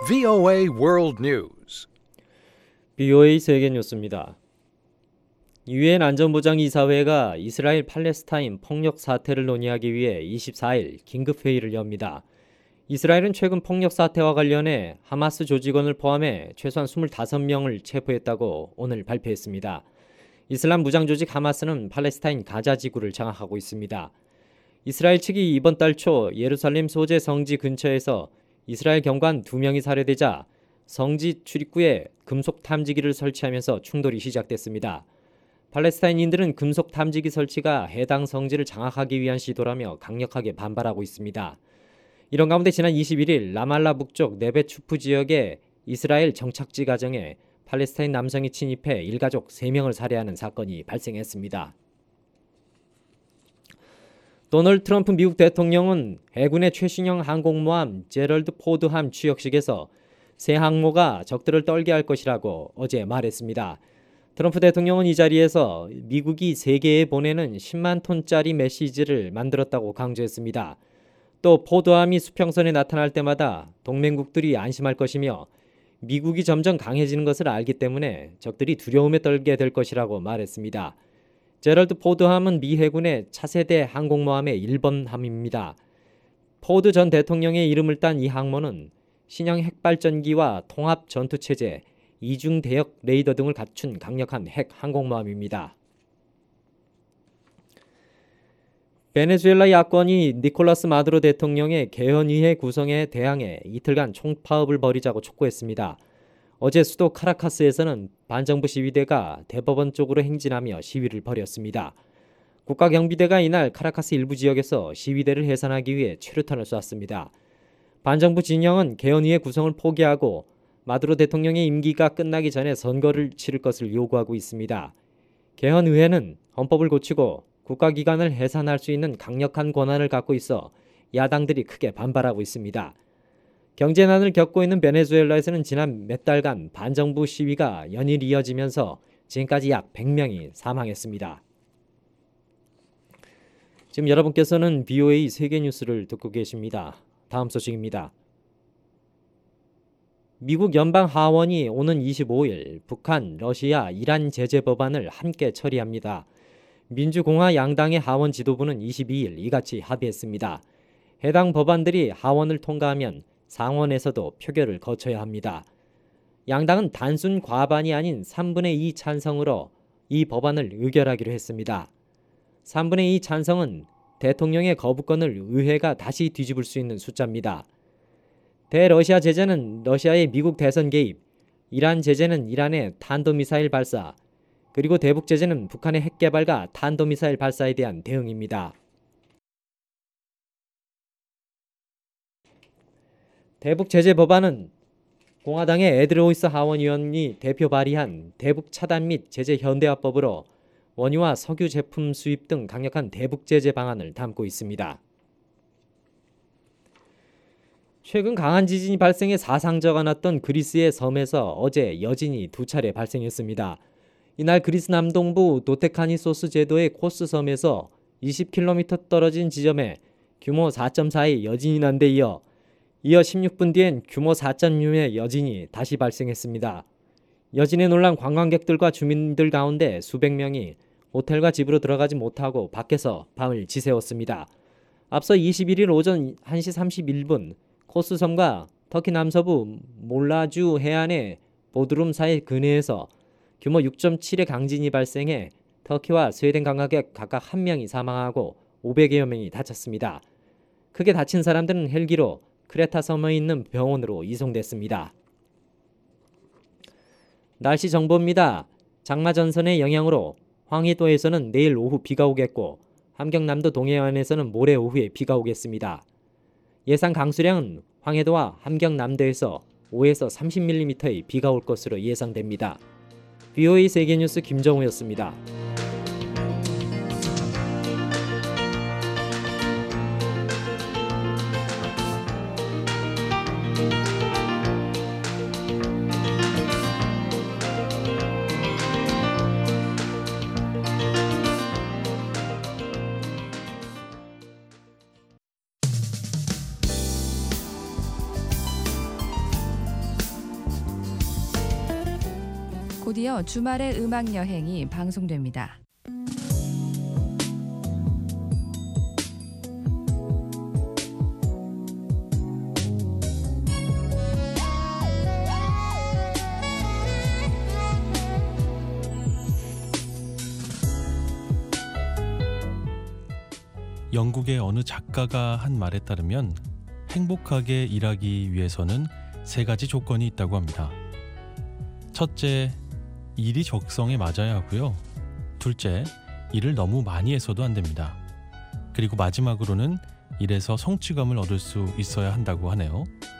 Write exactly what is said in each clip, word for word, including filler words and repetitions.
브이오에이 World News. 브이오에이 세계 뉴스입니다. 유엔 안전보장이사회가 이스라엘 팔레스타인 폭력 사태를 논의하기 위해 이십사일 긴급회의를 엽니다. 이스라엘은 최근 폭력 사태와 관련해 하마스 조직원을 포함해 최소한 이십오 명을 체포했다고 오늘 발표했습니다. 이슬람 무장조직 하마스는 팔레스타인 가자 지구를 장악하고 있습니다. 이스라엘 측이 이번 달 초 예루살렘 소재 성지 근처에서 이스라엘 경관 두 명이 살해되자 성지 출입구에 금속 탐지기를 설치하면서 충돌이 시작됐습니다. 팔레스타인인들은 금속 탐지기 설치가 해당 성지를 장악하기 위한 시도라며 강력하게 반발하고 있습니다. 이런 가운데 지난 이십일일 라말라 북쪽 네베추프 지역의 이스라엘 정착지 가정에 팔레스타인 남성이 침입해 일가족 세 명을 살해하는 사건이 발생했습니다. 도널드 트럼프 미국 대통령은 해군의 최신형 항공모함 제럴드 포드함 취역식에서 새 항모가 적들을 떨게 할 것이라고 어제 말했습니다. 트럼프 대통령은 이 자리에서 미국이 세계에 보내는 십만 톤짜리 메시지를 만들었다고 강조했습니다. 또 포드함이 수평선에 나타날 때마다 동맹국들이 안심할 것이며 미국이 점점 강해지는 것을 알기 때문에 적들이 두려움에 떨게 될 것이라고 말했습니다. 제럴드 포드함은 미 해군의 차세대 항공모함의 일 번 함입니다. 포드 전 대통령의 이름을 딴 이 항모는 신형 핵발전기와 통합 전투체제, 이중 대역 레이더 등을 갖춘 강력한 핵 항공모함입니다. 베네수엘라 야권이 니콜라스 마두로 대통령의 개헌의회 구성에 대항해 이틀간 총파업을 벌이자고 촉구했습니다. 어제 수도 카라카스에서는 반정부 시위대가 대법원 쪽으로 행진하며 시위를 벌였습니다. 국가경비대가 이날 카라카스 일부 지역에서 시위대를 해산하기 위해 최루탄을 쐈습니다. 반정부 진영은 개헌의회 구성을 포기하고 마두로 대통령의 임기가 끝나기 전에 선거를 치를 것을 요구하고 있습니다. 개헌의회는 헌법을 고치고 국가기관을 해산할 수 있는 강력한 권한을 갖고 있어 야당들이 크게 반발하고 있습니다. 경제난을 겪고 있는 베네수엘라에서는 지난 몇 달간 반정부 시위가 연일 이어지면서 지금까지 약 백 명이 사망했습니다. 지금 여러분께서는 브이오에이 세계뉴스를 듣고 계십니다. 다음 소식입니다. 미국 연방 하원이 오는 이십오일 북한, 러시아, 이란 제재 법안을 함께 처리합니다. 민주공화 양당의 하원 지도부는 이십이일 이같이 합의했습니다. 해당 법안들이 하원을 통과하면 상원에서도 표결을 거쳐야 합니다. 양당은 단순 과반이 아닌 삼분의 이 찬성으로 이 법안을 의결하기로 했습니다. 삼분의 이 찬성은 대통령의 거부권을 의회가 다시 뒤집을 수 있는 숫자입니다. 대러시아 제재는 러시아의 미국 대선 개입, 이란 제재는 이란의 탄도미사일 발사, 그리고 대북 제재는 북한의 핵 개발과 탄도미사일 발사에 대한 대응입니다. 대북 제재 법안은 공화당의 에드 로이스 하원의원이 대표 발의한 대북 차단 및 제재 현대화법으로 원유와 석유 제품 수입 등 강력한 대북 제재 방안을 담고 있습니다. 최근 강한 지진이 발생해 사상자가 났던 그리스의 섬에서 어제 여진이 두 차례 발생했습니다. 이날 그리스 남동부 도테카니소스 제도의 코스 섬에서 이십 킬로미터 떨어진 지점에 규모 사 점 사의 여진이 난 데 이어 이어 십육 분 뒤엔 규모 사 점 육의 여진이 다시 발생했습니다. 여진에 놀란 관광객들과 주민들 가운데 수백 명이 호텔과 집으로 들어가지 못하고 밖에서 밤을 지새웠습니다. 앞서 이십일일 오전 한 시 삼십일 분 코스 섬과 터키 남서부 몰라주 해안의 보드룸 사이 근해에서 규모 육 점 칠의 강진이 발생해 터키와 스웨덴 관광객 각각 한 명이 사망하고 오백여 명이 다쳤습니다. 크게 다친 사람들은 헬기로 크레타 섬에 있는 병원으로 이송됐습니다. 날씨 정보입니다. 장마 전선의 영향으로 황해도에서는 내일 오후 비가 오겠고 함경남도 동해안에서는 모레 오후에 비가 오겠습니다. 예상 강수량은 황해도와 함경남도에서 오에서 삼십 밀리미터의 비가 올 것으로 예상됩니다. 브이오에이 세계뉴스 김정우였습니다. 곧이어 주말의 음악 여행이 방송됩니다. 영국의 어느 작가가 한 말에 따르면 행복하게 일하기 위해서는 세 가지 조건이 있다고 합니다. 첫째, 일이 적성에 맞아야 하고요. 둘째, 일을 너무 많이 해서도 안 됩니다. 그리고 마지막으로는 일에서 성취감을 얻을 수 있어야 한다고 하네요.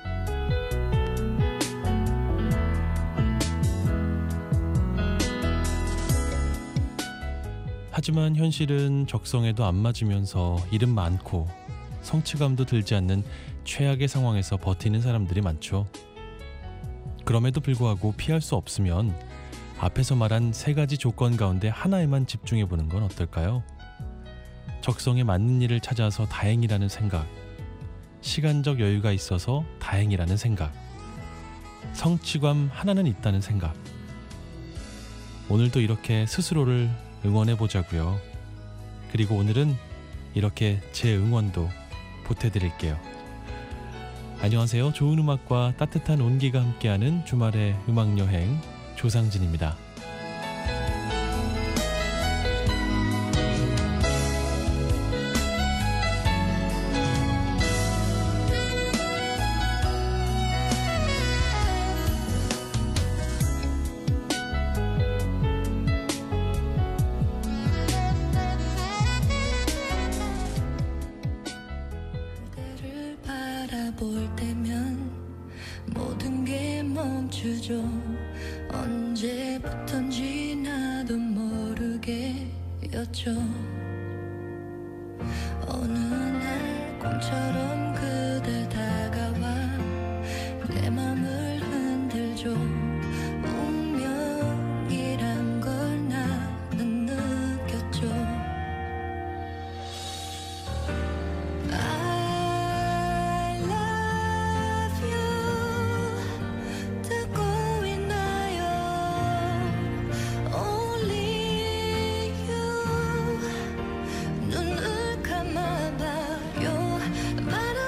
하지만 현실은 적성에도 안 맞으면서 일은 많고 성취감도 들지 않는 최악의 상황에서 버티는 사람들이 많죠. 그럼에도 불구하고 피할 수 없으면 앞에서 말한 세 가지 조건 가운데 하나에만 집중해보는 건 어떨까요? 적성에 맞는 일을 찾아서 다행이라는 생각, 시간적 여유가 있어서 다행이라는 생각, 성취감 하나는 있다는 생각. 오늘도 이렇게 스스로를 응원해보자고요. 그리고 오늘은 이렇게 제 응원도 보태드릴게요. 안녕하세요. 좋은 음악과 따뜻한 온기가 함께하는 주말의 음악여행 조상진입니다. 볼 때면 모든 게 멈추죠. 언제부턴지 나도 모르게였죠. 어느 날 꿈처럼 그대 다가와 내 맘을 흔들죠. 운명이란 걸 나는 느꼈죠. 눈을 감아봐요.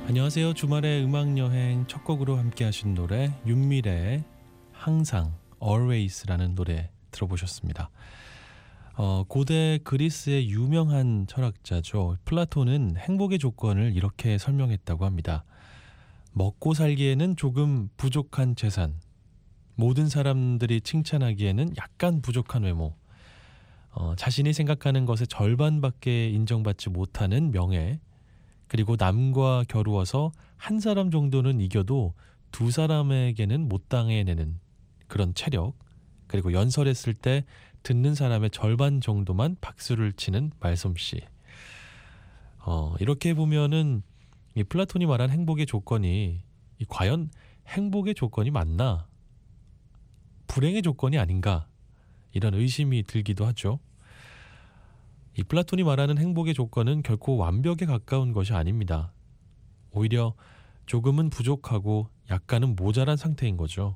안녕하세요. 주말의 음악여행 첫 곡으로 함께 하신 노래 윤미래의 항상 Always라는 노래 들어보셨습니다. 어, 고대 그리스의 유명한 철학자죠. 플라톤은 행복의 조건을 이렇게 설명했다고 합니다. 먹고 살기에는 조금 부족한 재산, 모든 사람들이 칭찬하기에는 약간 부족한 외모, 어, 자신이 생각하는 것의 절반밖에 인정받지 못하는 명예, 그리고 남과 겨루어서 한 사람 정도는 이겨도 두 사람에게는 못 당해내는 그런 체력, 그리고 연설했을 때 듣는 사람의 절반 정도만 박수를 치는 말솜씨. 어, 이렇게 보면은 이 플라톤이 말한 행복의 조건이 이 과연 행복의 조건이 맞나? 불행의 조건이 아닌가? 이런 의심이 들기도 하죠. 이 플라톤이 말하는 행복의 조건은 결코 완벽에 가까운 것이 아닙니다. 오히려 조금은 부족하고 약간은 모자란 상태인 거죠.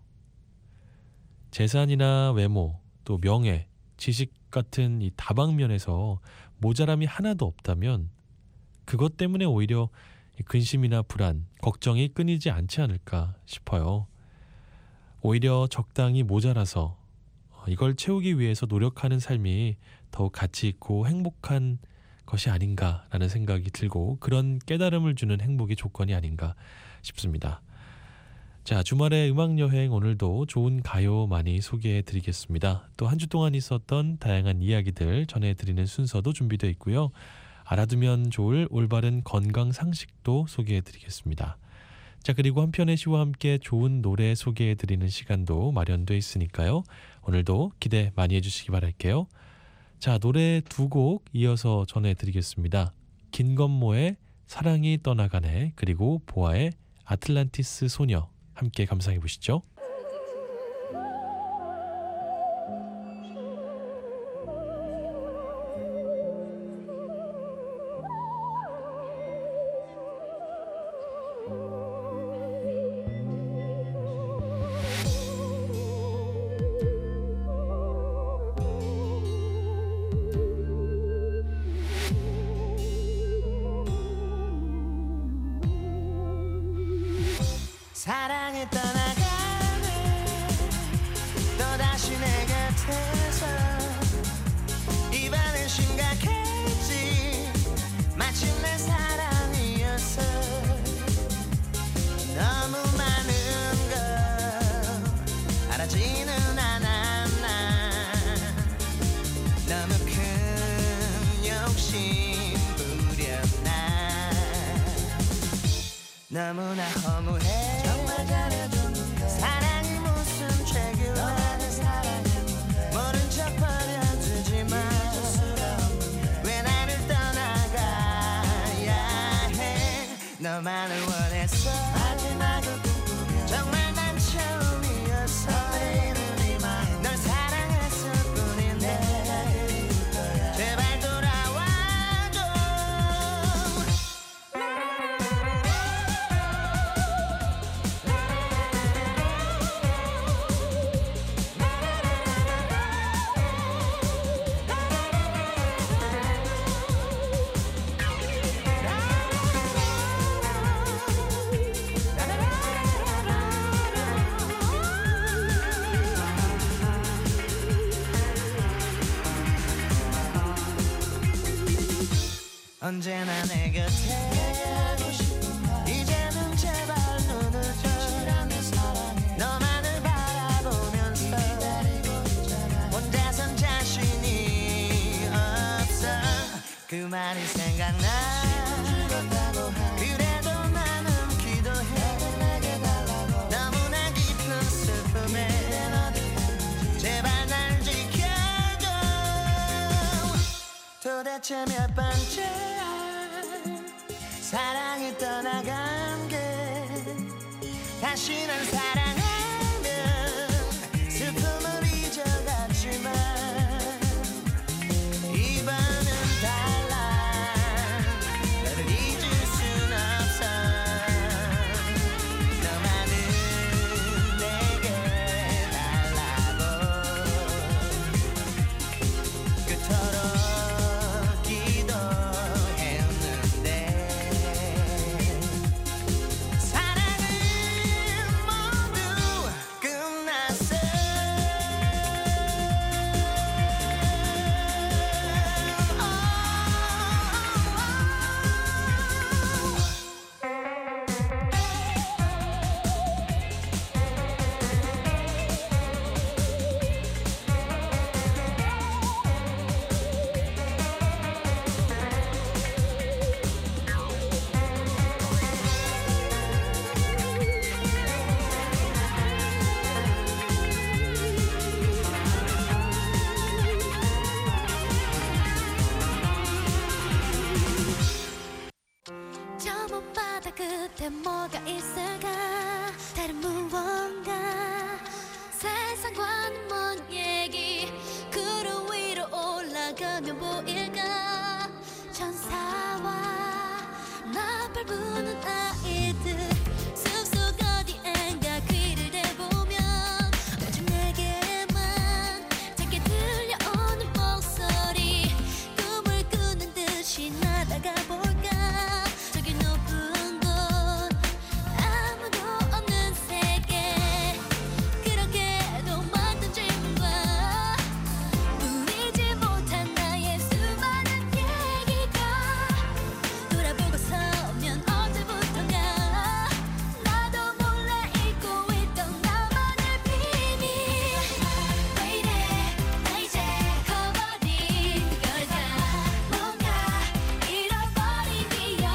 재산이나 외모, 또 명예, 지식 같은 이 다방면에서 모자람이 하나도 없다면 그것 때문에 오히려 근심이나 불안, 걱정이 끊이지 않지 않을까 싶어요. 오히려 적당히 모자라서 이걸 채우기 위해서 노력하는 삶이 더욱 가치 있고 행복한 것이 아닌가라는 생각이 들고 그런 깨달음을 주는 행복의 조건이 아닌가 싶습니다. 자, 주말의 음악여행 오늘도 좋은 가요 많이 소개해드리겠습니다. 또 한 주 동안 있었던 다양한 이야기들 전해드리는 순서도 준비되어 있고요. 알아두면 좋을 올바른 건강 상식도 소개해드리겠습니다. 자, 그리고 한편의 시와 함께 좋은 노래 소개해드리는 시간도 마련되어 있으니까요. 오늘도 기대 많이 해주시기 바랄게요. 자, 노래 두 곡 이어서 전해드리겠습니다. 김건모의 사랑이 떠나가네, 그리고 보아의 아틀란티스 소녀 함께 감상해 보시죠. 사랑에 떠나가네 또다시 내 곁에서 이번엔 심각했지 마침내 사랑이었어 너무 많은 걸 알아지는 않았나 너무 큰 욕심 부렸나 너무나 허무해 사랑이 무슨 죄구나 모른 척 버려두지마 왜 나를 떠나가야 해 너만을 원했어 마지막을 꿈꾸며 정말 난 처음이었어 널 사랑했을 뿐인데 제발 돌아와줘 언제나 내 곁에 이제는 제발 눈을 떠 너만을 바라보면서 혼자선 자신이 없어 그 말이 생각나 그래도 나는 기도해 너무나 깊은 슬픔에 제발 날 지켜줘 도대체 몇 번째 사랑이 떠나간 게 다시 난 사랑하면 슬픔을 잊어갔지만 이번은 달라 너를 잊을 순 없어 너만은 내게 달라고 그토록 기도했는데 저 못받아 그때 뭐가 있을까 다른 무언가 세상과는 먼 얘기 구름 위로 올라가면 보일까 천사와 나팔 부는 아이들 숲속 어디엔가 귀를 대보면 오직 내게만 작게 들려오는 목소리 꿈을 꾸는 듯이 날아가 볼까 저기 높은 곳 아무도 없는 세계 그렇게도 만든 질문과 풀리지 못한 나의 수많은 얘기가 돌아보고 서면 언제부턴가 나도 몰래 잊고 있던 나만의 비밀 왜 이래 나 이제 커버린 걸까 뭔가 잃어버린 기억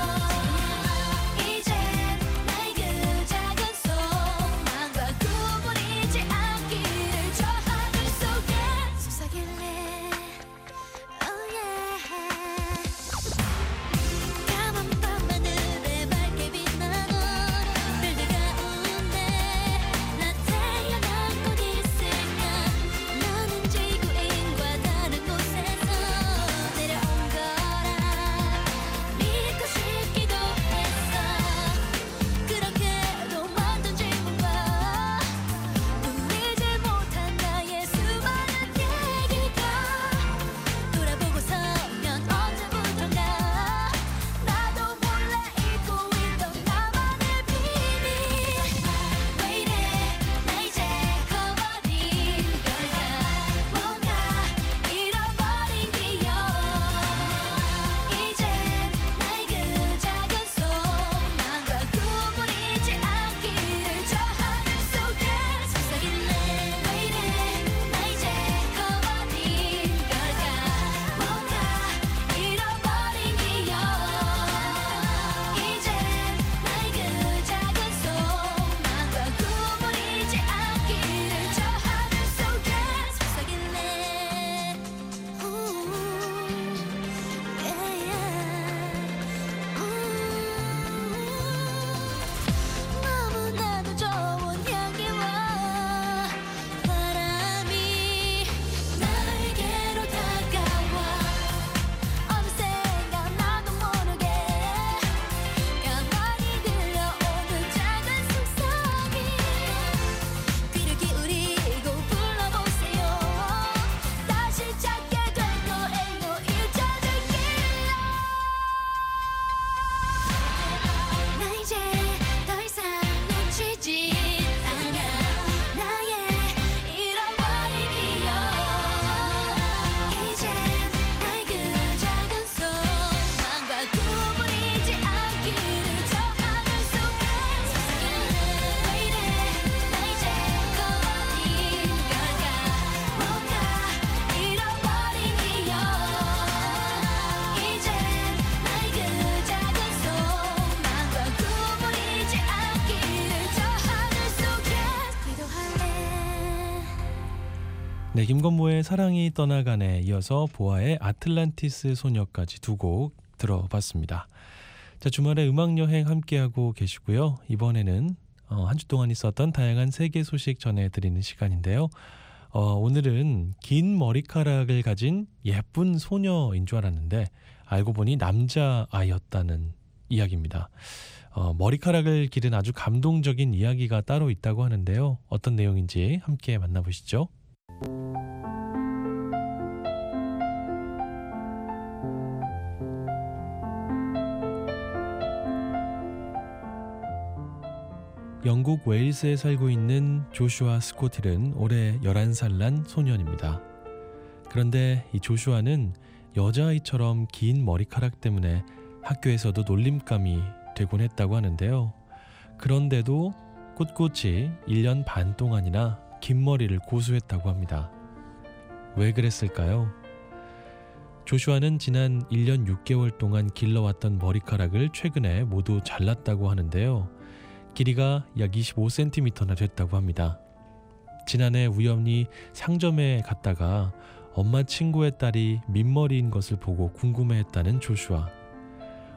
이젠 나의 그 작은 소망과 꿈을 잊지 않기를 저 하늘 속에 속삭일래 oh yeah 까만 밤하늘에 맑게 빛나는 별들 가운데 나 태어난 곳 있을까 나는 지구인과 다른 곳에서 내려온 거라 믿고 싶기도 했어 그렇게도 만든 질문과 풀리지 못한 나의 수많은 얘기가 돌아보고 서면 언제부턴가 나도 몰래 잊고 있던 나만의 비밀 왜 이래 나 이제 커버린 걸까 뭔가 잃어버린 기억 이젠 나의 그 작은 소망과 꿈을 잊지 않기를 저 하늘 속에 속삭일래 왜 이래 나 이제 커버린 걸까 뭔가 잃어버린 기억 이젠 나의 그 작은 소망과 꿈을 잊지 않기를 저 하늘 속에 속삭일래 너무나도 좋은 향기와 바람이 나에게로 다가와 어느샌가 나도 모르게 가만히 들려오는 작은 속삭임 귀를 기울이고 불러보세요 다시 찾게 될 거예요 잊혀질 길로 나 이제 더 이상 놓치지 않아 나의 잃어버린 기억 이젠 나의 그 작은 소망과 꿈을 잊지 않기를 저 하늘 속에 속삭일래 왜 이래 나 이제 커버린 걸까 뭔가 잃어버린 기억 이젠 나의 그 작은 소망과 꿈을 잊지 않기를 저 하늘 속에 기도할래 네, 김건모의 사랑이 떠나가네 이어서 보아의 아틀란티스 소녀까지 두 곡 들어봤습니다. 자, 주말에 음악 여행 함께하고 계시고요. 이번에는 어, 한 주 동안 있었던 다양한 세계 소식 전해드리는 시간인데요. 어, 오늘은 긴 머리카락을 가진 예쁜 소녀인 줄 알았는데 알고 보니 남자아이였다는 이야기입니다. 어, 머리카락을 기른 아주 감동적인 이야기가 따로 있다고 하는데요. 어떤 내용인지 함께 만나보시죠. 영국 웨일스에 살고 있는 조슈아 스코틸은 올해 열한 살 난 소년입니다. 그런데 이 조슈아는 여자아이처럼 긴 머리카락 때문에 학교에서도 놀림감이 되곤 했다고 하는데요. 그런데도 꿋꿋이 일 년 반 동안이나 긴 머리를 고수했다고 합니다. 왜 그랬을까요? 조슈아는 지난 일 년 육 개월 동안 길러왔던 머리카락을 최근에 모두 잘랐다고 하는데요. 길이가 약 이십오 센티미터나 됐다고 합니다. 지난해 우연히 상점에 갔다가 엄마 친구의 딸이 민머리인 것을 보고 궁금해했다는 조슈아.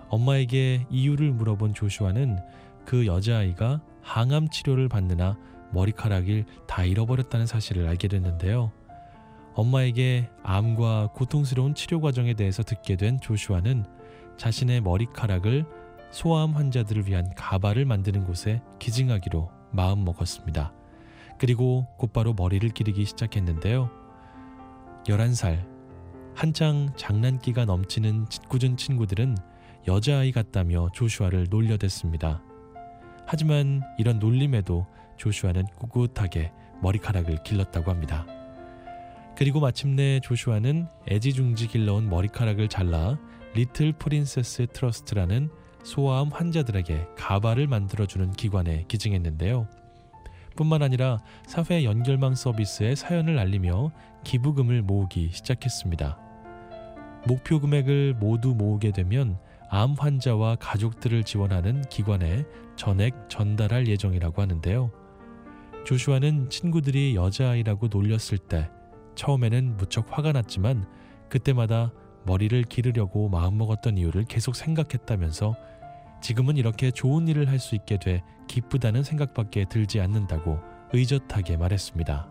엄마에게 이유를 물어본 조슈아는 그 여자아이가 항암 치료를 받느라 머리카락을 다 잃어버렸다는 사실을 알게 됐는데요. 엄마에게 암과 고통스러운 치료 과정에 대해서 듣게 된 조슈아는 자신의 머리카락을 소아암 환자들을 위한 가발을 만드는 곳에 기증하기로 마음먹었습니다. 그리고 곧바로 머리를 기르기 시작했는데요. 열한 살, 한창 장난기가 넘치는 짓궂은 친구들은 여자아이 같다며 조슈아를 놀려댔습니다. 하지만 이런 놀림에도 조슈아는 꿋꿋하게 머리카락을 길렀다고 합니다. 그리고 마침내 조슈아는 애지중지 길러온 머리카락을 잘라 리틀 프린세스 트러스트라는 소아암 환자들에게 가발을 만들어주는 기관에 기증했는데요. 뿐만 아니라 사회 연결망 서비스에 사연을 알리며 기부금을 모으기 시작했습니다. 목표 금액을 모두 모으게 되면 암 환자와 가족들을 지원하는 기관에 전액 전달할 예정이라고 하는데요. 조슈아는 친구들이 여자아이라고 놀렸을 때 처음에는 무척 화가 났지만 그때마다 머리를 기르려고 마음먹었던 이유를 계속 생각했다면서 지금은 이렇게 좋은 일을 할 수 있게 돼 기쁘다는 생각밖에 들지 않는다고 의젓하게 말했습니다.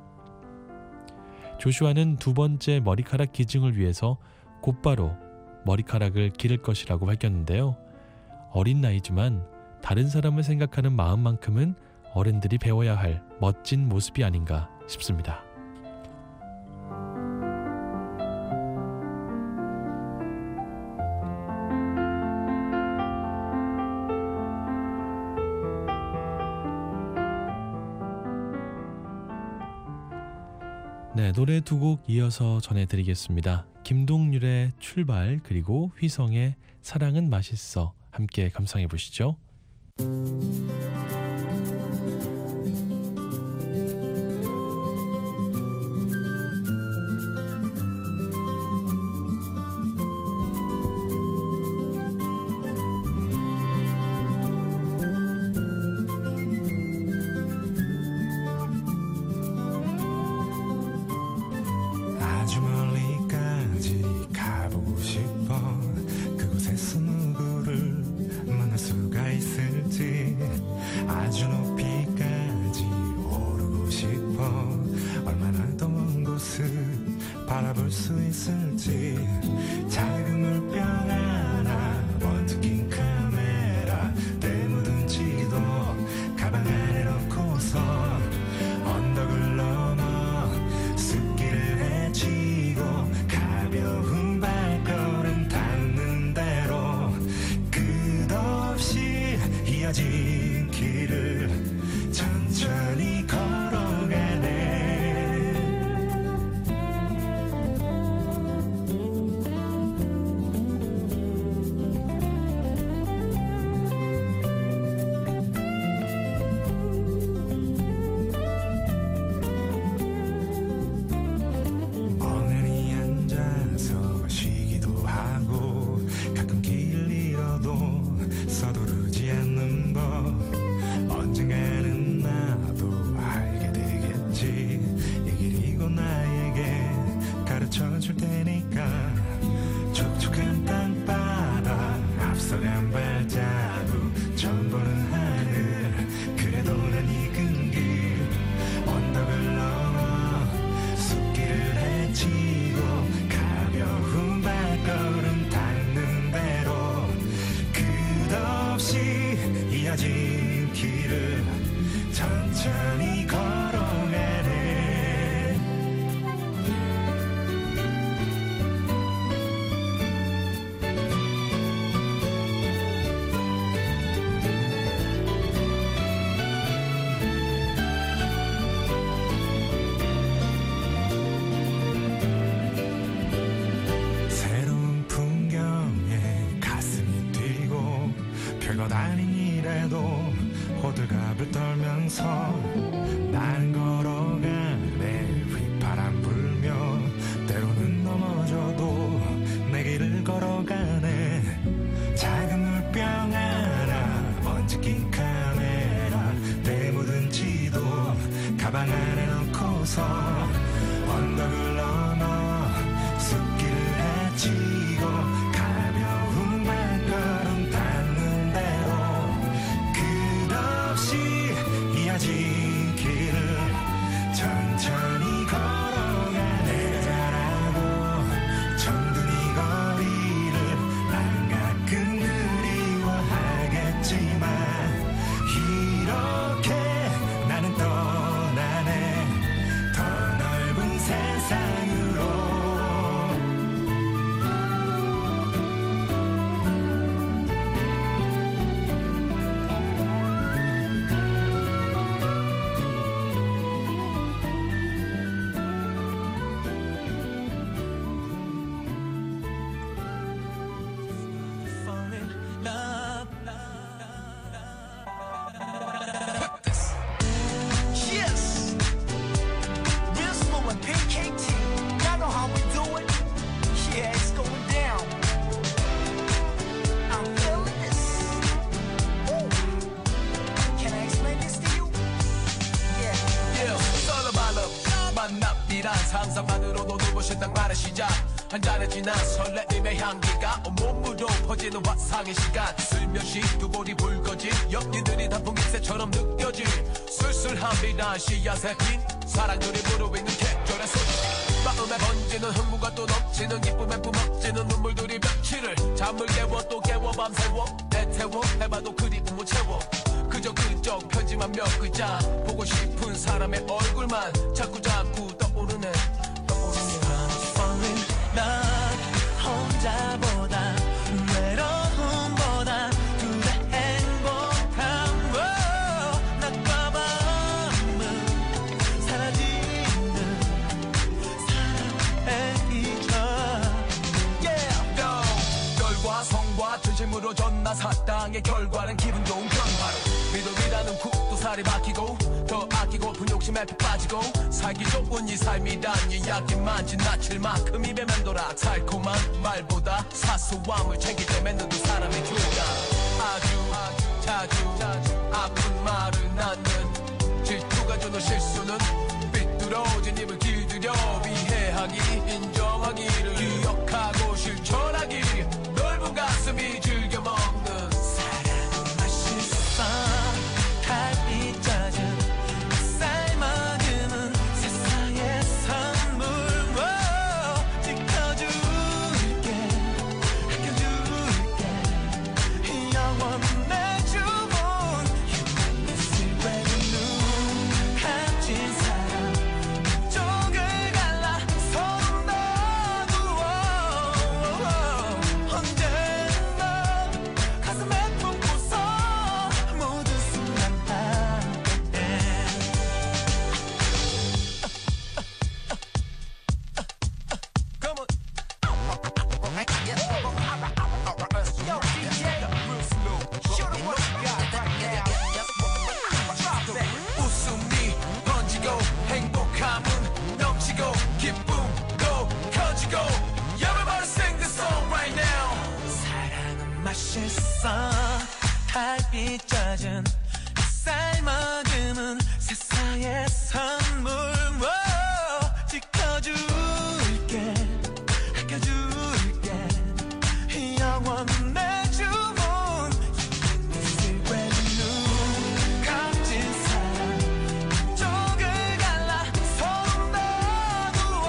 조슈아는 두 번째 머리카락 기증을 위해서 곧바로 머리카락을 기를 것이라고 밝혔는데요. 어린 나이지만 다른 사람을 생각하는 마음만큼은 어른들이 배워야 할 멋진 모습이 아닌가 싶습니다. 네, 노래 두 곡 이어서 전해드리겠습니다. 김동률의 출발 그리고 휘성의 사랑은 맛있어 함께 감상해 보시죠. 아주 멀리까지 가보고 싶어. 그곳에서 누구를 만날 수가 있을지. 아주 높이까지 오르고 싶어. 얼마나 더 먼 곳을 바라볼 수 있을지. 작은 물병 하나 번쩍 낀 카메라 때 묻은 지도 가방 안에 넣고서 언덕을 넘어 숲길을 헤치고 가벼운 발걸음 닿는 대로 끝없이 이어진 길을 천천히 걸어가네. 멍하니 앉아서 쉬기도 하고 가끔 길 잃어도 서두르지 않는 법. 언젠가는 나도 알게 되겠지. 이 길이고 나에게 가르쳐 줄 테니까. 촉촉한 땅바닥 앞서간 발자국 처음 보는 하늘. 그래도 난 익은 길 언덕을 넘어 숲길을 헤치고 가벼운 발걸음 닿는 대로 끝없이 이어진 길을 천천히 걸어가네. 새로운 풍경에 가슴이 뛰고 별것 아닌 일에도 호들갑을 떨면서 나는 걸어가네. 휘파람 불며 때로는 넘어져도 내 길을 걸어가네. 작은 물병 하나 번쩍 낀 카메라 때 묻은 지도 가방 안에 넣고서 언덕을 넘어 숲길을 헤치고 가벼운 발걸음 상상만으로도 눈부신 낭만의 시작 한 잔에 진한 설레임의 향기가 온몸으로 퍼지는 화상의 시간 슬며시 두 볼이 붉어진 연기들이 단풍잎새처럼 느껴질 쓸쓸한 비단 씨앗에 핀 사랑들이 무르익는 계절의 소리 마음에 번지는 흥분과 또 넘치는 기쁨에 뿜어지는 눈물들이 며칠을 잠을 깨워 또 깨워 밤새워 애태워 해봐도 그리움 못 채워 그저 그저 편지만 몇 글자 보고 싶은 사람의 얼굴만 자꾸 자꾸 떠오르네 떠오르네 난 혼자보다 외로움보다 그래 행복함 낮과 밤은 사라지는 사랑의 이정 yeah. 별과 성과 진심으로 전나 사랑의 결과는 기분 좋은 변화로 믿음이라는 국도살이 박히고 더 아끼고픈 욕심에 푹 빠지고 살기 좋은 이 삶이란 이 약기만 지나칠 만큼 입에 맴돌아 달콤한 말보다 사소함을 챙길 때 맺는 두 사람의 교감 아주 자주 아픈 말을 낳는 질투가 주는 실수는 삐뚤어진 입을 기두려 이해하기 인정하기를 기억하고 실천하기 넓은 가슴이 즐겨 먹는 사랑은 맛있어 달빛 젖은 쌀먹음은 세상의 선물 지켜줄게 아껴줄게 영원히 내 주문 You make me feel new 갇힌 사랑 쪽을 갈라 서로 놔두어 언제나 가슴에 품고서 모든 순간 함께 Come on. Yo, D J. Show them what you got right now. Drop it. 웃음이 번지고 행복함은 넘치고 기쁨도 커지고 Everybody sing this song right now. 사랑은 맛있어 달빛 젖은 쌀먹음은 세상의 선물 지켜줄게 아껴줄게 영원히 내 주문 You make me feel brand new 갇힌 사랑 쪽을 갈라 서로 놔두어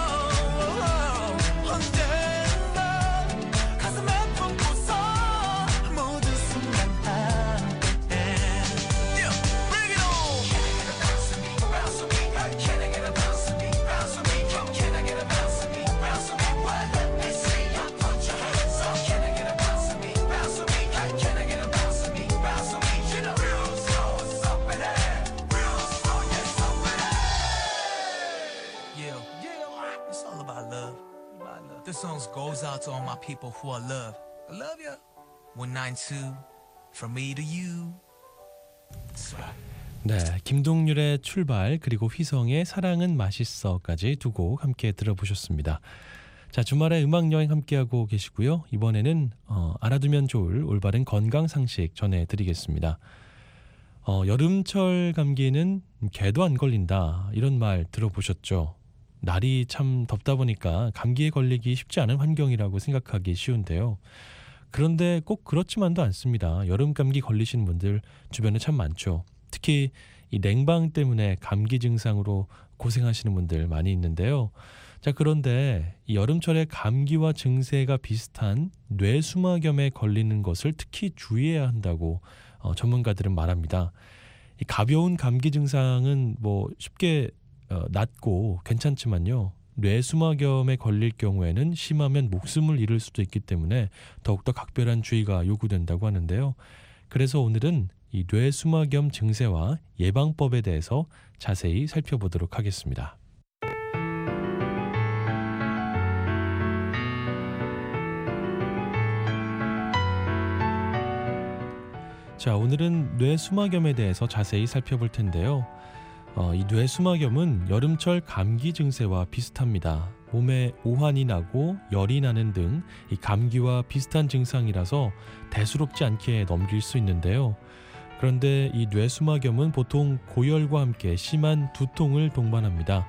언제나 가슴에 품고서 모든 순간 함께 Yeah, bring it on. Bounce with me, bounce with me. Can I get a bounce with me? Bounce with me. Can I get a bounce with me? Bounce with me. What? Let me see you put your hands up. Can I get a bounce with me? Bounce with me. Can I get a bounce with me? Bounce with me. You know, real slow, it's up in there. Real slow, yes, up in there. Yeah, yeah, it's all about love. This song goes out to all my people who I love. I love ya. one ninety-two, from me to you. That's right. 네, 김동률의 출발 그리고 휘성의 사랑은 맛있어까지 두 곡 함께 들어보셨습니다. 자, 주말에 음악 여행 함께하고 계시고요. 이번에는 어, 알아두면 좋을 올바른 건강 상식 전해드리겠습니다. 어, 여름철 감기는 개도 안 걸린다 이런 말 들어보셨죠? 날이 참 덥다 보니까 감기에 걸리기 쉽지 않은 환경이라고 생각하기 쉬운데요. 그런데 꼭 그렇지만도 않습니다. 여름 감기 걸리신 분들 주변에 참 많죠. 특히 이 냉방 때문에 감기 증상으로 고생하시는 분들 많이 있는데요. 자, 그런데 이 여름철에 감기와 증세가 비슷한 뇌수막염에 걸리는 것을 특히 주의해야 한다고 어, 전문가들은 말합니다. 이 가벼운 감기 증상은 뭐 쉽게 어, 낫고 괜찮지만요. 뇌수막염에 걸릴 경우에는 심하면 목숨을 잃을 수도 있기 때문에 더욱더 각별한 주의가 요구된다고 하는데요. 그래서 오늘은 이 뇌수막염 증세와 예방법에 대해서 자세히 살펴보도록 하겠습니다. 자, 오늘은 뇌수막염에 대해서 자세히 살펴볼 텐데요. 어, 이 뇌수막염은 여름철 감기 증세와 비슷합니다. 몸에 오한이 나고 열이 나는 등 이 감기와 비슷한 증상이라서 대수롭지 않게 넘길 수 있는데요. 그런데 이 뇌수막염은 보통 고열과 함께 심한 두통을 동반합니다.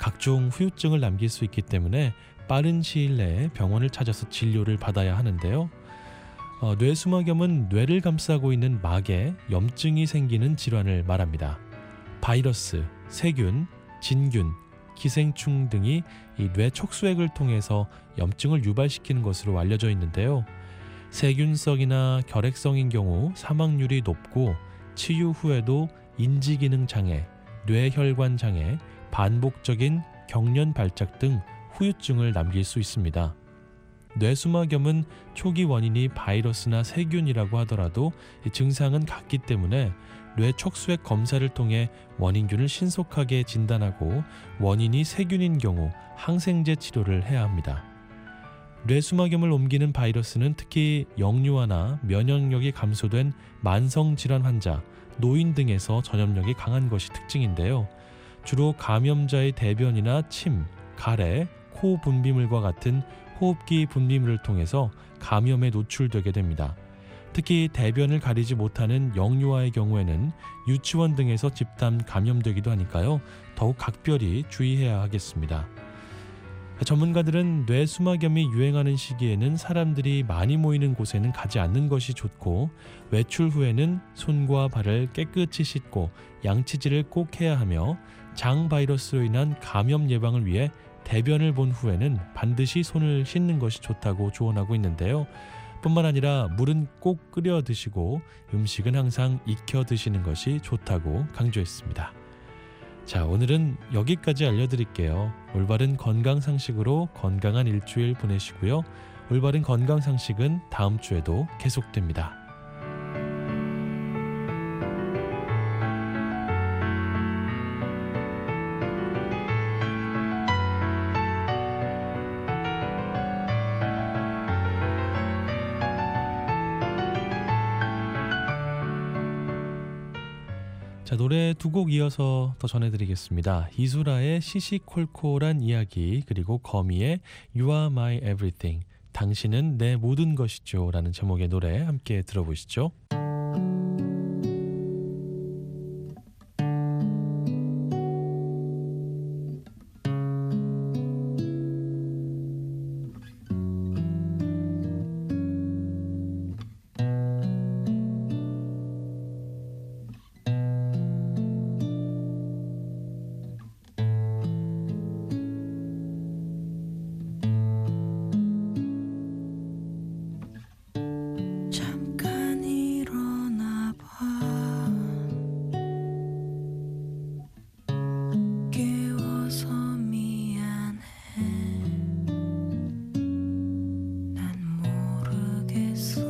각종 후유증을 남길 수 있기 때문에 빠른 시일 내에 병원을 찾아서 진료를 받아야 하는데요. 어, 뇌수막염은 뇌를 감싸고 있는 막에 염증이 생기는 질환을 말합니다. 바이러스, 세균, 진균, 기생충 등이 이 뇌 촉수액을 통해서 염증을 유발시키는 것으로 알려져 있는데요. 세균성이나 결핵성인 경우 사망률이 높고 치유 후에도 인지기능 장애, 뇌혈관 장애, 반복적인 경련 발작 등 후유증을 남길 수 있습니다. 뇌수막염은 초기 원인이 바이러스나 세균이라고 하더라도 증상은 같기 때문에 뇌 촉수액 검사를 통해 원인균을 신속하게 진단하고 원인이 세균인 경우 항생제 치료를 해야 합니다. 뇌수막염을 옮기는 바이러스는 특히 영유아나 면역력이 감소된 만성질환 환자, 노인 등에서 전염력이 강한 것이 특징인데요. 주로 감염자의 대변이나 침, 가래, 코 분비물과 같은 호흡기 분비물을 통해서 감염에 노출되게 됩니다. 특히 대변을 가리지 못하는 영유아의 경우에는 유치원 등에서 집단 감염되기도 하니까요. 더욱 각별히 주의해야 하겠습니다. 전문가들은 뇌수막염이 유행하는 시기에는 사람들이 많이 모이는 곳에는 가지 않는 것이 좋고 외출 후에는 손과 발을 깨끗이 씻고 양치질을 꼭 해야 하며 장 바이러스로 인한 감염 예방을 위해 대변을 본 후에는 반드시 손을 씻는 것이 좋다고 조언하고 있는데요. 뿐만 아니라 물은 꼭 끓여 드시고 음식은 항상 익혀 드시는 것이 좋다고 강조했습니다. 자, 오늘은 여기까지 알려드릴게요. 올바른 건강상식으로 건강한 일주일 보내시고요. 올바른 건강상식은 다음 주에도 계속됩니다. 자, 노래 두 곡 이어서 더 전해드리겠습니다. 이소라의 시시콜콜한 이야기, 그리고 거미의 You are my everything, 당신은 내 모든 것이죠 라는 제목의 노래 함께 들어보시죠. 잠깐 일어나 봐. 깨워서 미안해. 난 모르겠어.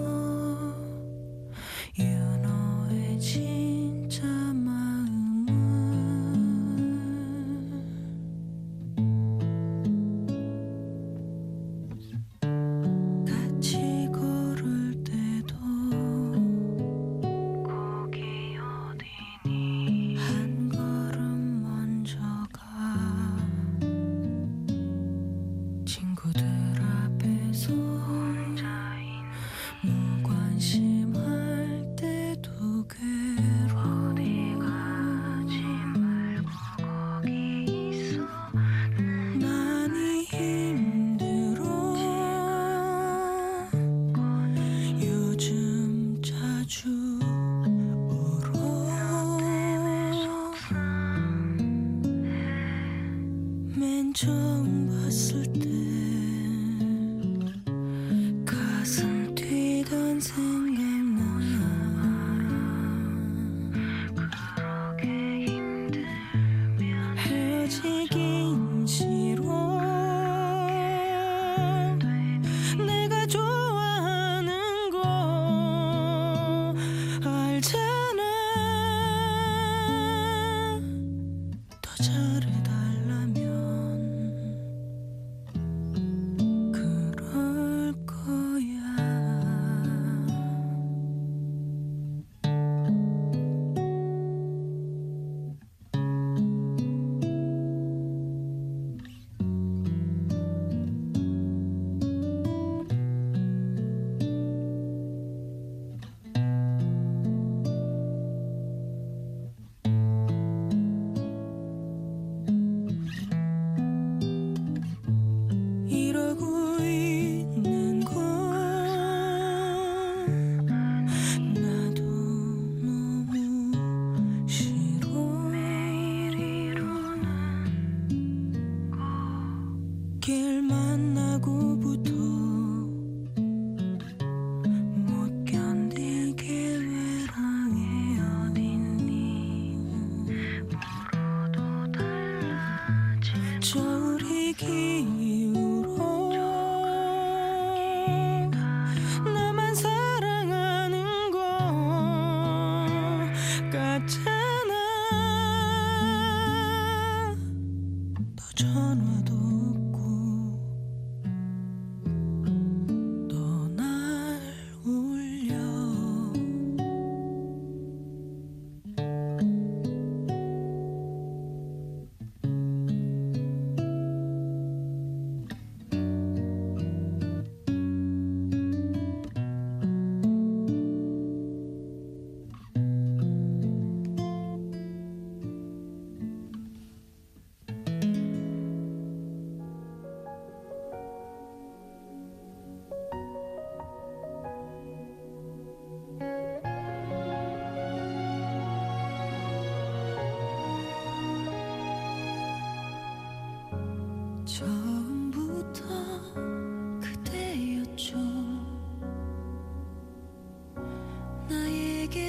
윤호의 진짜 마음은 같이 걸을 때도 거기 어디니 한 걸음 먼저 가. 친구들 앞에서 혼자인 무관심할 때도 괴로워. 어디 가지 말고 거기 있어. 많이 힘들어. 요즘 자주 울어. 맨 처음 봤을 때 가슴 뛰던 생각나. 그렇게 힘들면 헤어지긴 싫어. 내가 좋아하는 거 알잖아. 더 잘해달라면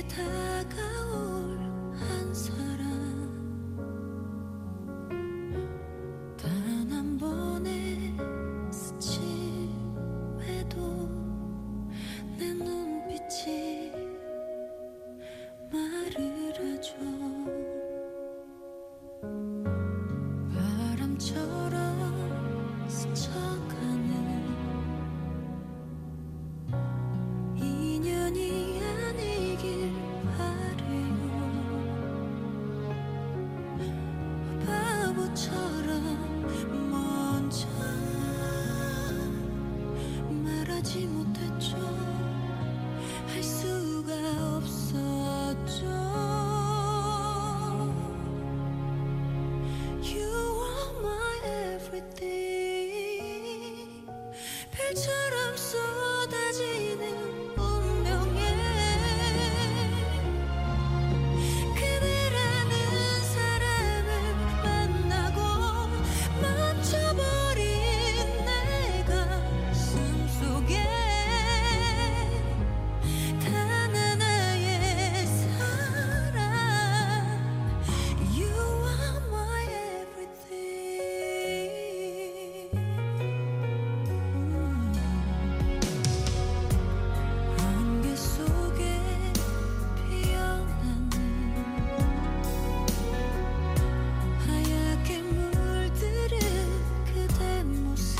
내게 다가올 한 사람 단 한 번의 스침에도 내 눈빛이 말을 하죠. 바람처럼 스쳐가는 인연이 아니길 바래요. 바보처럼 먼저 말하지 못했죠. 할 수가 없었죠. You are my everything. 별처럼 쏟아지는 운명에 그대라는 사람을 만나고 멈춰버린 내 가슴 속에 단 하나의 사랑. You are my everything. 안개 속에 피어나는 하얗게 물들은 그대 모습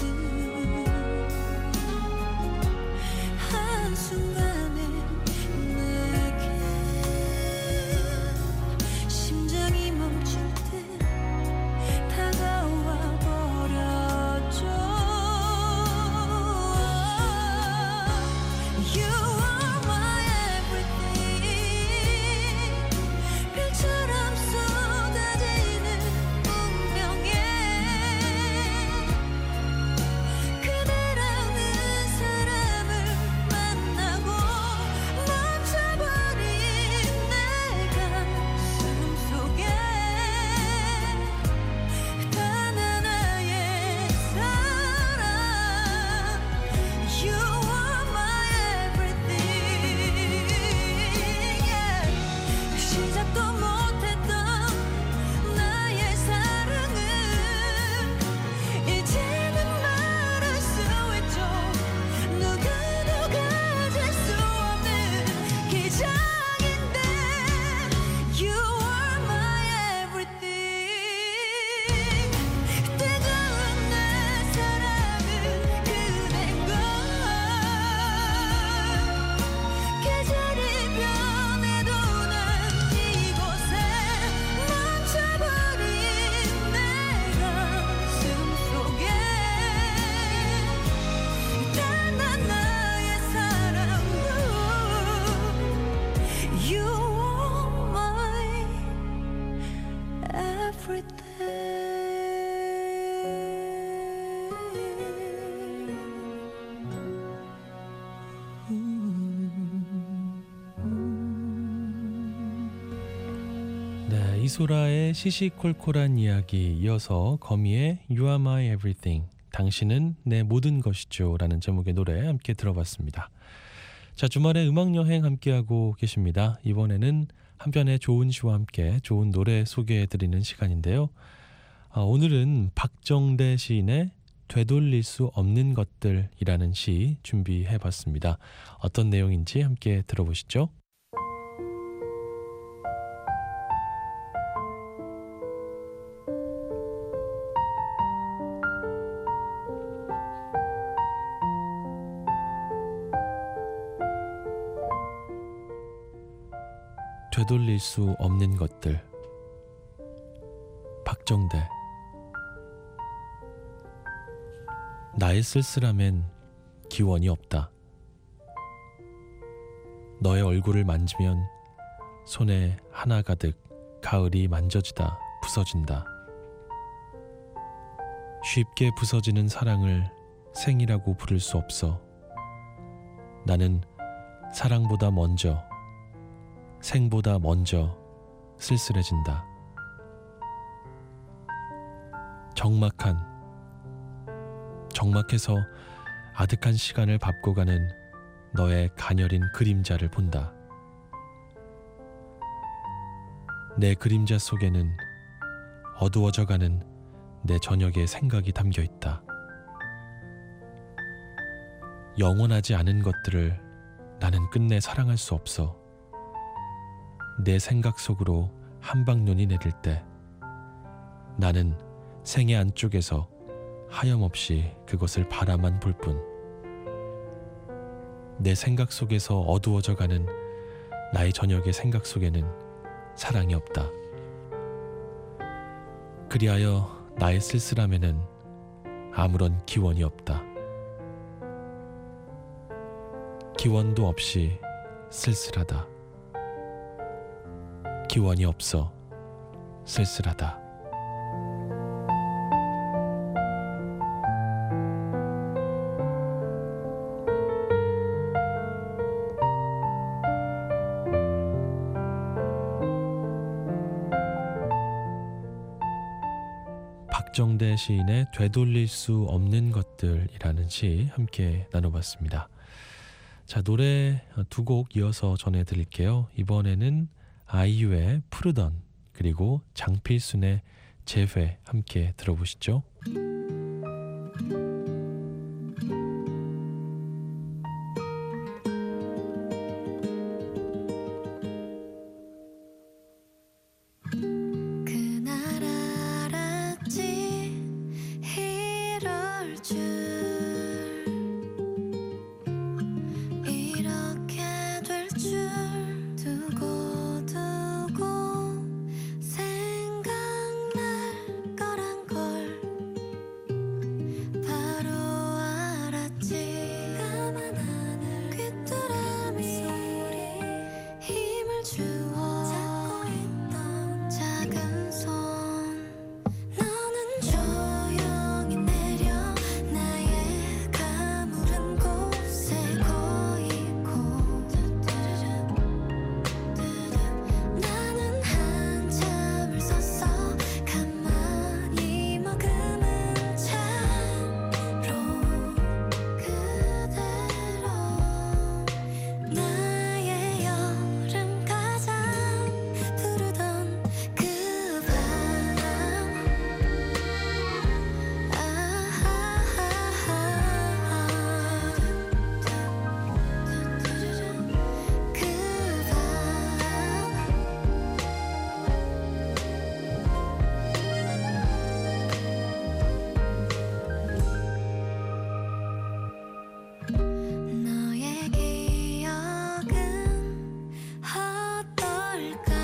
한순간에 내게 심장이 멈출 듯 다가와 버렸죠. You are my everything. 별처럼 쏟아지는 운명에 그대라는 사람을 만나고 멈춰버린 내 가슴 속에 단 하나의 사랑. You are my everything. Yeah. 시작도 못했던 나의 사랑은 이제는 말할 수 있죠. 누구도 가질 수 없는 기적인데 You are my everything. 뜨거운 내 사랑은 그댄 걸. 계절이 변해도 난 이곳에 멈춰버린 내 가슴 속에 단 하나의 사랑. You are my everything. 네, 이소라의 시시콜콜한 이야기 이어서 거미의 You are my everything, 당신은 내 모든 것이죠 라는 제목의 노래 함께 들어봤습니다. 자, 주말에 음악여행 함께하고 계십니다. 이번에는 한편의 좋은 시와 함께 좋은 노래 소개해드리는 시간인데요. 아, 오늘은 박정대 시인의 되돌릴 수 없는 것들이라는 시 준비해봤습니다. 어떤 내용인지 함께 들어보시죠. 되돌릴 수 없는 것들. 박정대. 나의 쓸쓸함엔 기원이 없다. 너의 얼굴을 만지면 손에 하나가득 가을이 만져지다 부서진다. 쉽게 부서지는 사랑을 생이라고 부를 수 없어. 나는 사랑보다 먼저, 생보다 먼저 쓸쓸해진다. 적막한, 적막해서 아득한 시간을 밟고 가는 너의 가녀린 그림자를 본다. 내 그림자 속에는 어두워져가는 내 저녁의 생각이 담겨 있다. 영원하지 않은 것들을 나는 끝내 사랑할 수 없어. 내 생각 속으로 한방눈이 내릴 때 나는 생애 안쪽에서 하염없이 그것을 바라만 볼 뿐. 내 생각 속에서 어두워져가는 나의 저녁의 생각 속에는 사랑이 없다. 그리하여 나의 쓸쓸함에는 아무런 기원이 없다. 기원도 없이 쓸쓸하다. 기원이 없어 쓸쓸하다. 박정대 시인의 되돌릴 수 없는 것들이라는 시 함께 나눠봤습니다. 자, 노래 두 곡 이어서 전해드릴게요. 이번에는 아이유의 푸르던 그리고 장필순의 재회 함께 들어보시죠. 그날 알았지 이럴 줄 이렇게 될 줄 두고 두고 생각날 거란 걸 바로 알았지. 까만 하늘 귀뚜라미 힘을 주어 잡고 있던 작은 손. 너는 조용히 내려 나의 가물은 곳에 고이고 나는 한참을 섰어 가만히 머금은 채로 그대로 나의 여름 가장 부르던 그 바람 너의 기억은 어떨까?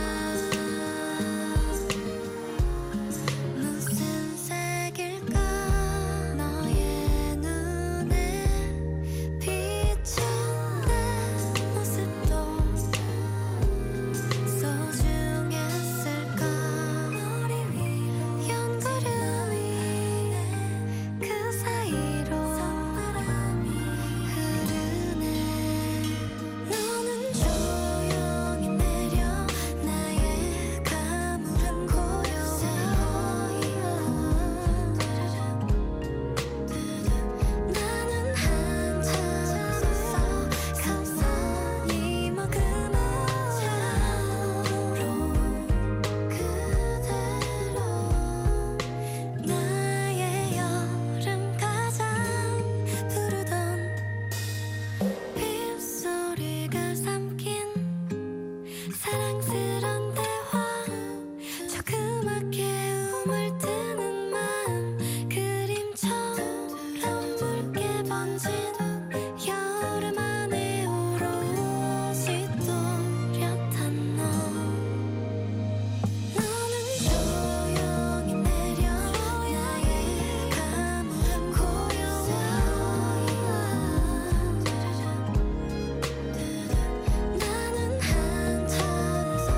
무슨 색일까? 너의 눈에 비친 내 모습도 소중했을까? 머리 위로 연구름이 그 사이로 바람이 흐르네. 너는 조용히 내려 나의 가물은 곳에 고이고 나는 한참 섰어 가만히 머금은 채로 그대로 나의 여름 가장 부르던 빗소리가 삼킨 사랑스런 대화 조그맣게 우물뜨는 마음 그림처럼 붉게 번진 여름 안에 오롯이 또렷한 너. 너는 조용히 내려 나의 가물은 고요해. 나는 한참 섰어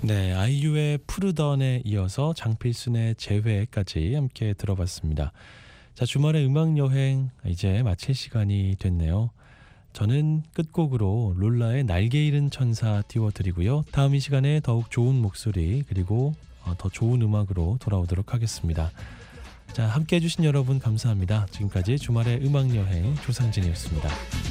네, 아이유의 푸르던에 이어서 장필순의 재회까지 함께 들어봤습니다. 자, 주말의 음악 여행 이제 마칠 시간이 됐네요. 저는 끝곡으로 롤라의 날개 잃은 천사 띄워드리고요. 다음 이 시간에 더욱 좋은 목소리 그리고 더 좋은 음악으로 돌아오도록 하겠습니다. 자, 함께 해주신 여러분 감사합니다. 지금까지 주말의 음악 여행 조상진이었습니다.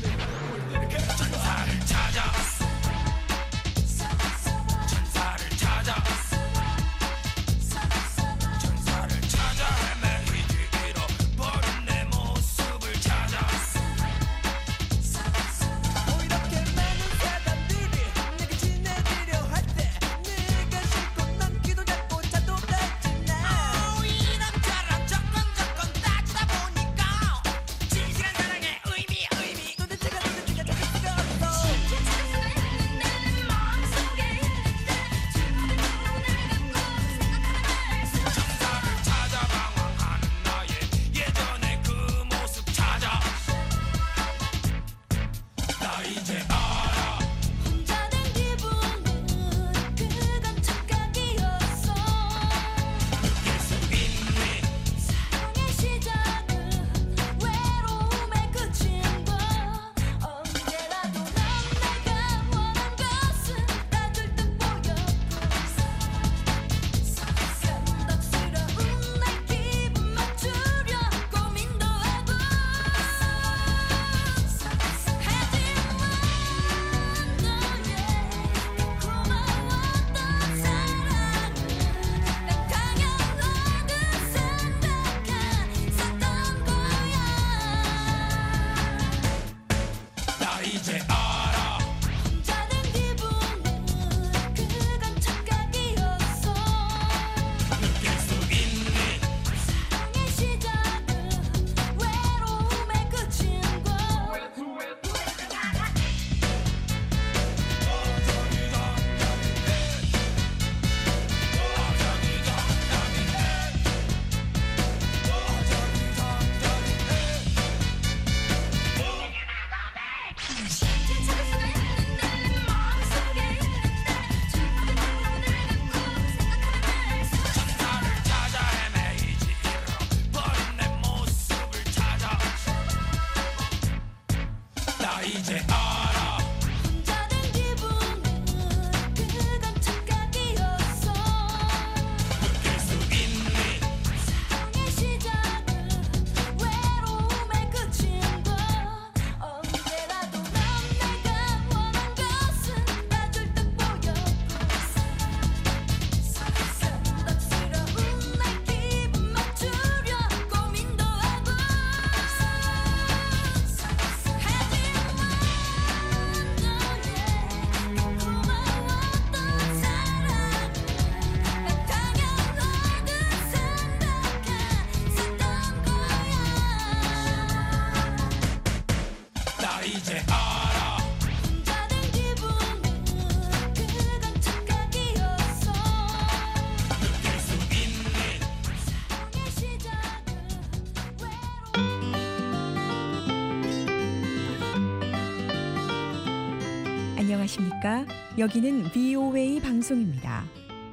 안녕하십니까? 여기는 브이오에이 방송입니다.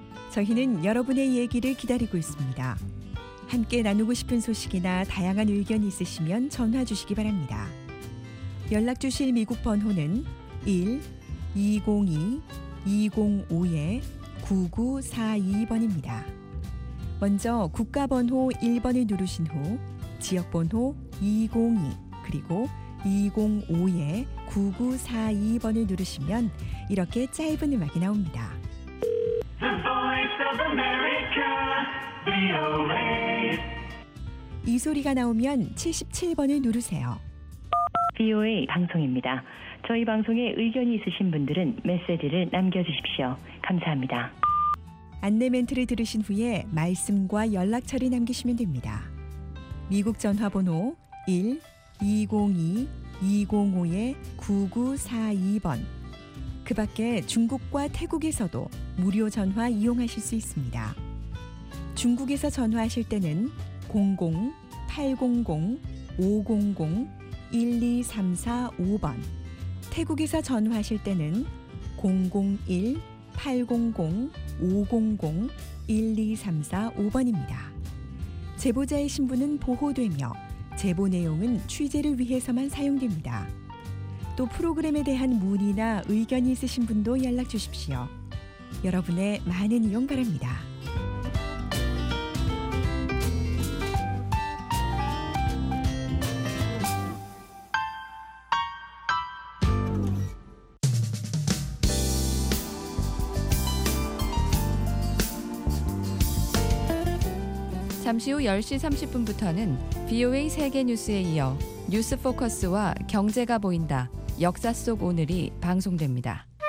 저희는 여러분의 얘기를 기다리고 있습니다. 함께 나누고 싶은 소식이나 다양한 의견이 있으시면 전화 주시기 바랍니다. 연락 주실 미국 번호는 일 이공이 이공오 구구사이 번입니다. 먼저 국가번호 일 번을 누르신 후 지역번호 이공이 그리고 이공오 구구사이 번을 누르시면 이렇게 짧은 음악이 나옵니다. 이 소리가 나오면 칠십칠 번을 누르세요. 브이오에이 방송입니다. 저희 방송에 의견이 있으신 분들은 메시지를 남겨주십시오. 감사합니다. 안내 멘트를 들으신 후에 말씀과 연락처를 남기시면 됩니다. 미국 전화번호 일 이공이 이공오 구구사이 번. 그 밖에 중국과 태국에서도 무료 전화 이용하실 수 있습니다. 중국에서 전화하실 때는 공공 팔공공 오공공 일이삼사오 번, 태국에서 전화하실 때는 공공일 팔공공 오공공 일이삼사오 번입니다. 제보자의 신분은 보호되며 제보 내용은 취재를 위해서만 사용됩니다. 또 프로그램에 대한 문의나 의견이 있으신 분도 연락 주십시오. 여러분의 많은 이용 바랍니다. 잠시 후 열 시 삼십 분부터는 비오에이 세계뉴스에 이어 뉴스 포커스와 경제가 보인다. 역사 속 오늘이 방송됩니다.